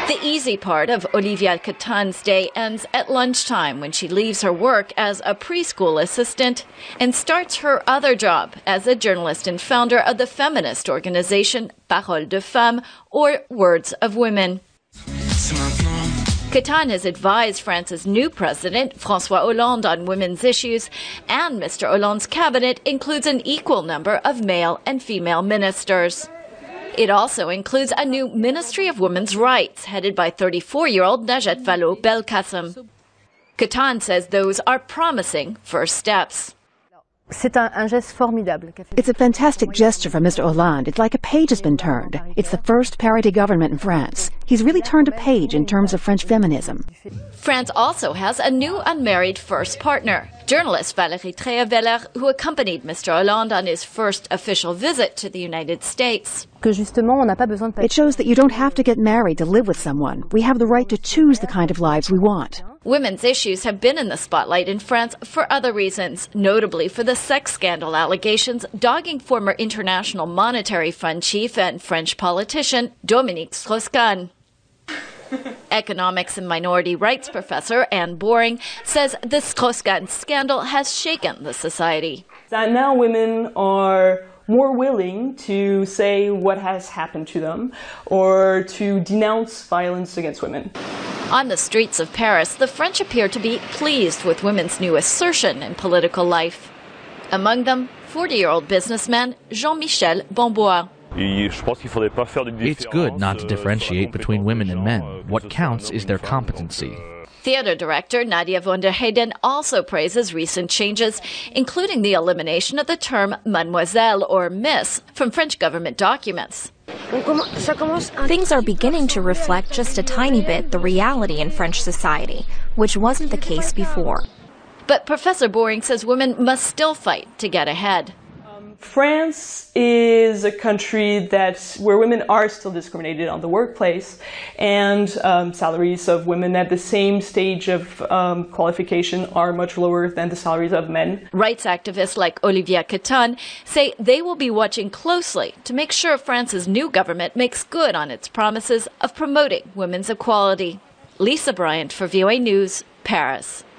The easy part of Olivia Catan's day ends at lunchtime when she leaves her work as a preschool assistant and starts her other job as a journalist and founder of the feminist organization Paroles de Femmes, or Words of Women. Catan has advised France's new president, François Hollande, on women's issues, and Mr. Hollande's cabinet includes an equal number of male and female ministers. It also includes a new Ministry of Women's Rights, headed by 34-year-old Najat Vallaud-Belkacem. Catan says those are promising first steps. It's a fantastic gesture from Mr. Hollande. It's like a page has been turned. It's the first parity government in France. He's really turned a page in terms of French feminism. France also has a new unmarried first partner, journalist Valérie Trierweiler, who accompanied Mr. Hollande on his first official visit to the United States. It shows that you don't have to get married to live with someone. We have the right to choose the kind of lives we want. Women's issues have been in the spotlight in France for other reasons, notably for the sex scandal allegations dogging former International Monetary Fund chief and French politician Dominique Strauss-Kahn. Economics and minority rights professor Anne Boring says the Strauss-Kahn scandal has shaken the society. That now women are more willing to say what has happened to them or to denounce violence against women. On the streets of Paris, the French appear to be pleased with women's new assertion in political life. Among them, 40-year-old businessman Jean-Michel Bonbois. It's good not to differentiate between women and men. What counts is their competency. Theater director Nadia von der Heyden also praises recent changes, including the elimination of the term mademoiselle or miss from French government documents. Things are beginning to reflect just a tiny bit the reality in French society, which wasn't the case before. But Professor Boring says women must still fight to get ahead. France is a country where women are still discriminated on the workplace, and salaries of women at the same stage of qualification are much lower than the salaries of men. Rights activists like Olivia Catan say they will be watching closely to make sure France's new government makes good on its promises of promoting women's equality. Lisa Bryant for VOA News, Paris.